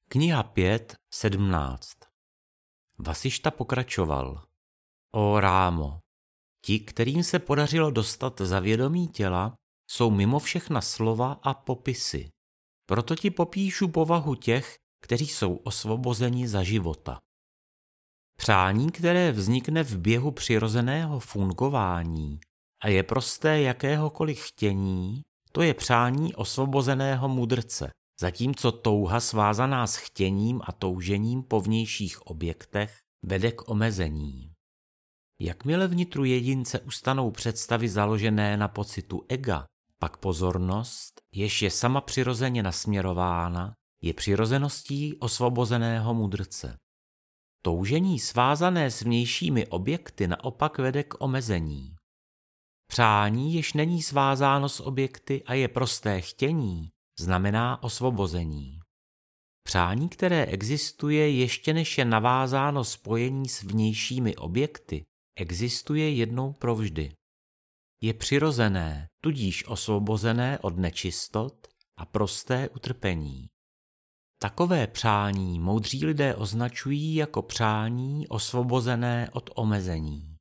Kniha 5.17. Vasišta pokračoval. O Rámo, ti, kterým se podařilo dostat za vědomí těla, jsou mimo všechna slova a popisy. Proto ti popíšu povahu těch, kteří jsou osvobozeni za života. Přání, které vznikne v běhu přirozeného fungování a je prosté jakéhokoliv chtění, to je přání osvobozeného mudrce, zatímco touha svázaná s chtěním a toužením po vnějších objektech vede k omezení. Jakmile vnitru jedince ustanou představy založené na pocitu ega, pak pozornost, jež je sama přirozeně nasměrována, je přirozeností osvobozeného mudrce. Toužení svázané s vnějšími objekty naopak vede k omezení. Přání, jež není svázáno s objekty a je prosté chtění, znamená osvobození. Přání, které existuje ještě než je navázáno spojení s vnějšími objekty, existuje jednou provždy. Je přirozené, tudíž osvobozené od nečistot a prosté utrpení. Takové přání moudří lidé označují jako přání osvobozené od omezení.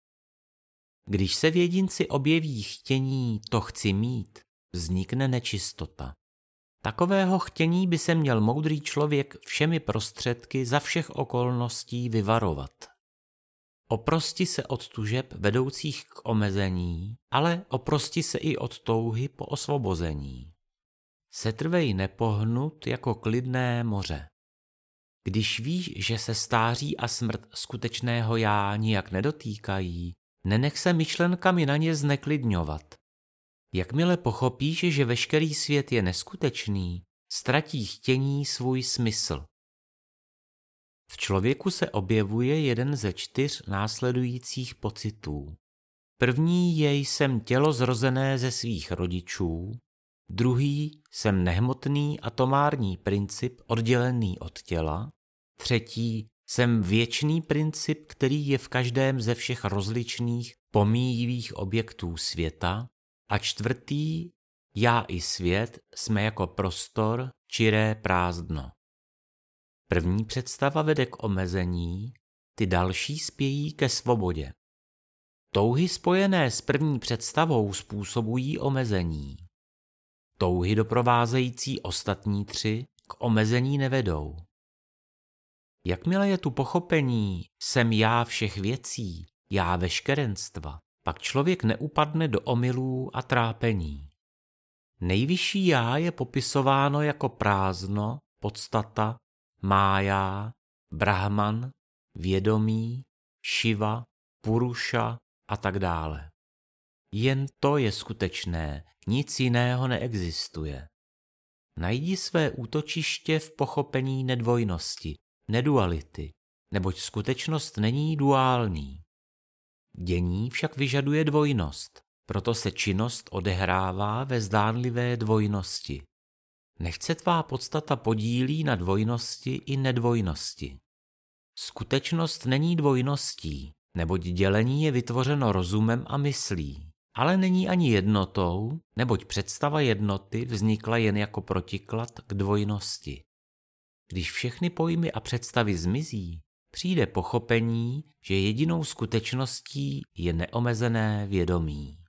Když se v jedinci objeví chtění to chci mít, vznikne nečistota. Takového chtění by se měl moudrý člověk všemi prostředky za všech okolností vyvarovat. Oprosti se od tužeb vedoucích k omezení, ale oprosti se i od touhy po osvobození. Setrvej nepohnut jako klidné moře. Když víš, že se stáří a smrt skutečného já nijak nedotýkají, nenech se myšlenkami na ně zneklidňovat. Jakmile pochopíš, že veškerý svět je neskutečný, ztratí chtění svůj smysl. V člověku se objevuje jeden ze 4 následujících pocitů. První je jsem tělo zrozené ze svých rodičů, druhý jsem nehmotný atomární princip oddělený od těla, třetí jsem věčný princip, který je v každém ze všech rozličných pomíjivých objektů světa, a čtvrtý, já i svět jsme jako prostor, čiré prázdno. První představa vede k omezení, ty další spějí ke svobodě. Touhy spojené s první představou způsobují omezení. Touhy doprovázející ostatní 3 k omezení nevedou. Jakmile je tu pochopení, jsem já všech věcí, já veškerenstva, pak člověk neupadne do omylů a trápení. Nejvyšší já je popisováno jako prázdno, podstata, mája, brahman, vědomí, Šiva, Puruša a tak dále. Jen to je skutečné, nic jiného neexistuje. Najdi své útočiště v pochopení nedvojnosti, neduality, neboť skutečnost není duální. Dění však vyžaduje dvojnost, proto se činnost odehrává ve zdánlivé dvojnosti. Nechť se tvá podstata podílí na dvojnosti i nedvojnosti. Skutečnost není dvojností, neboť dělení je vytvořeno rozumem a myslí, ale není ani jednotou, neboť představa jednoty vznikla jen jako protiklad k dvojnosti. Když všechny pojmy a představy zmizí, přijde pochopení, že jedinou skutečností je neomezené vědomí.